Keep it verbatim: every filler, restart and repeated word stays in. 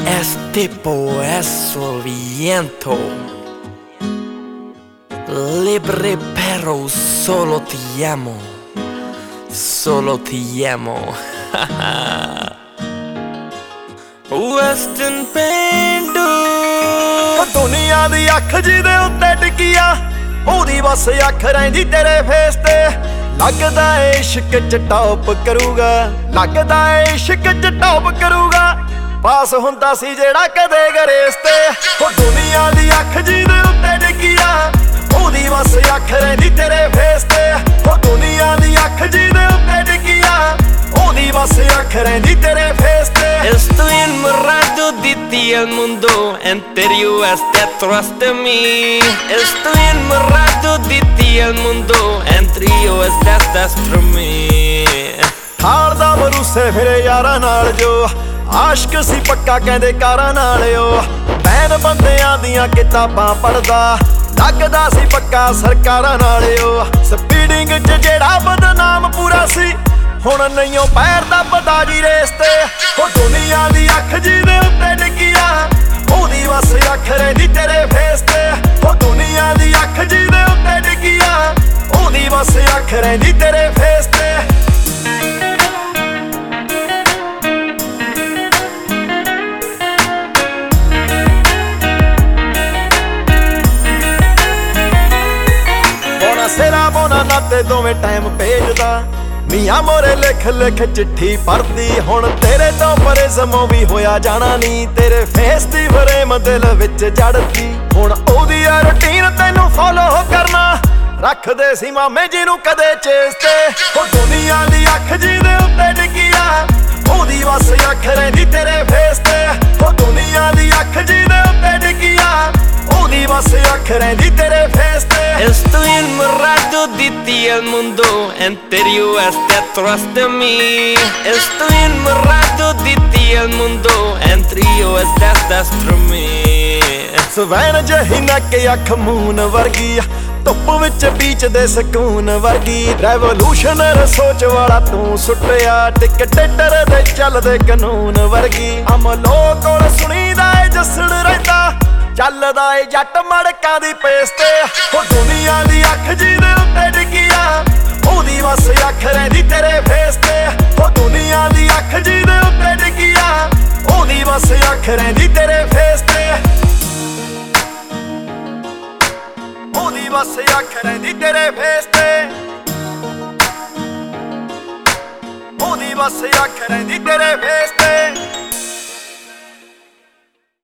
Este poeso el viento, libre pero solo te amo, solo te amo. Western Pendu ਦੁਨੀਆ ਦੀ ਅੱਖ ਜਿਹਦੇ ਉੱਤੇ ਟਿਕਿਆ ਉਹਦੀ ਬਸ ਅੱਖ ਰਹਿੰਦੀ ਤੇਰੇ ਫੇਸ ਤੇ ਲੱਗਦਾ ਏ ਇਸ਼ਕ ਚ ਟੌਪ ਕਰੂਗਾ ਲੱਗਦਾ ਏ ਇਸ਼ਕ ਚ ਟੌਪ ਕਰੂਗਾ ਪਾਸ ਹੁੰਦਾ ਸੀ ਜਿਹੜਾ ਕਦੇ ਗਰੇਸ ਤੇ ਉਹ ਦੁਨੀਆ ਦੀ ਅੱਖ ਜਿਹਦੇ ਉੱਤੇ ਟਿਕਿਆ ਉਹਦੀ ਬਸ ਅੱਖ ਰਹਿੰਦੀ ਤੇਰੇ ਫੇਸ ਤੇ ਉਹ ਦੁਨੀਆ ਦੀ ਅੱਖ ਜਿਹਦੇ ਉੱਤੇ ਟਿਕਿਆ ਉਹਦੀ ਬਸ ਅੱਖ ਰਹਿੰਦੀ ਤੇਰੇ ਫੇਸ ਤੇ Estoy enamorado de ti, el mundo entero está atrás de mí. Estoy enamorado de ti, el mundo entero está atrás de mí. ਹਾਰ ਦਾ ਭਰੂਸੇ ਫਿਰੇ ਯਾਰਾਂ ਨਾਲ ਜੋ ਆਸ਼ਕ ਸੀ ਪੱਕਾ ਕਹਿੰਦੇ ਕਾਰਾਂ ਨਾਲ ਓ ਬੈਨ ਬੰਦਿਆਂ ਦੀਆਂ ਕਿਤਾਬਾਂ ਪੜਦਾ ਲੱਗਦਾ ਸੀ ਪੱਕਾ ਸਰਕਾਰਾਂ ਨਾਲ ਓ ਸਪੀਡਿੰਗ ਚ ਜਿਹੜਾ ਬਦਨਾਮ ਪੂਰਾ ਸੀ ਹੁਣ ਨਹੀਂ ਉਹ ਪੈਰ ਦਾ ਪਤਾ ਜੀ ਰੇਸ ਤੇ ਉਹ ਦੁਨੀਆ ਦੀ ਅੱਖ ਜਿਹਦੇ ਉੱਤੇ ਡਿੱਗਿਆ ਉਹਦੀ ਬਸ ਅੱਖ ਰਹਿੰਦੀ ਤੇਰੇ ਫੇਸ ਤੇ ਉਹ ਦੁਨੀਆ ਦੀ ਅੱਖ ਜਿਹਦੇ ਉੱਤੇ ਡਿੱਗਿਆ ਉਹਦੀ ਬਸ ਅੱਖ ਰਹਿੰਦੀ ਤੇਰੇ ਫੇਸ ਤੇ ਬੋਨਾ ਸਿਰਾ ਬੋਨਾ ਨਾਤੇ ਦੋਵੇਂ ਟਾਈਮ ਭੇਜਦਾ ਮੀਆਂ ਮੋਰੇ ਲਿਖ ਲਿਖ ਚਿੱਠੀ ਪੜਦੀ ਹੁਣ ਤੇਰੇ ਤੋਂ ਪਰੇ ਸਮੋਂ ਵੀ ਹੋਇਆ ਜਾਣਾ ਨੀ ਤੇਰੇ ਫੇਸ ਦੀ ਫਰੇਮ ਦਿਲ ਵਿੱਚ ਜੜਦੀ ਹੁਣ ਉਹਦੀ ਆ ਰੁਟੀਨ ਤੈਨੂੰ ਫੋਲੋ ਕਰਨਾ ਰੱਖਦੇ ਸੀ ਮਾਮੇ ਜੀ ਨੂੰ ਕਦੇ ਚੇਸ ਤੇ ਉਹ ਦੁਨੀਆ ਦੀ ਅੱਖ ਜਿਹਦੇ ਉੱਤੇ ਡਿੱਗਿਆ ਉਹਦੀ ਬਸ ਅੱਖ ਰਹਿੰਦੀ ਤੇਰੇ ਫੇਸ ਤੇ ਉਹ ਦੁਨੀਆ ਦੀ ਅੱਖ ਜਿਹਦੇ ਉੱਤੇ ਡਿੱਗਿਆ ਉਹਦੀ ਬਸ ਅੱਖ ਰਹਿੰਦੀ ਤੇਰੇ ਫੇਸ ਤੇ Estoy enamorado de ti, el mundo entero está atrás de mí. Estoy enamorado de ti, el mundo entero está atrás de mí. Swan ਜਿਹੀ ਨੱਕ ਅੱਖ ਮੂਨ ਵਰਗੀ ਧੁੱਪ ਵਿੱਚ ਬੀਚ ਦੇ ਸਕੂਨ ਵਰਗੀ ਰੈਵੋਲੂਸ਼ਨਰ ਸੋਚ ਵਾਲਾ ਤੂੰ ਸੁੱਟਿਆ ਟਿਕਟੇਟਰ ਦੇ ਚੱਲਦੇ ਕਾਨੂੰਨ ਵਰਗੀ ਅਮਲੋ ਕੋਲ ਸੁਣੀਦਾ ਏ ਜੱਸਣ ਰਹਿੰਦਾ ਚੱਲਦਾ ਏ ਜੱਟ ਮੜਕਾਂ ਦੀ ਪੇਸ ਤੇ ਉਹ ਦੁਨੀਆ ਦੀ ਅੱਖ ਜਿਹਦੇ ਉੱਤੇ ਡਿੱਗਿਆ ਉਹਦੀ ਬਸ ਅੱਖ ਰਹਿੰਦੀ ਤੇਰੇ ਫੇਸ ਤੇ ਉਹ ਦੁਨੀਆ ਦੀ ਅੱਖ ਜਿਹਦੇ ਉੱਤੇ ਡਿੱਗਿਆ ਉਹਦੀ ਬਸ ਅੱਖ ਰਹਿੰਦੀ ਤੇਰੇ ਫੇਸ ਤੇ ਉਹਦੀ ਬਸ ਅੱਖ ਰਹਿੰਦੀ ਤੇਰੇ ਫੇਸ ਤੇ ਉਹਦੀ ਬਸ ਅੱਖ ਰਹਿੰਦੀ ਤੇਰੇ ਫੇਸ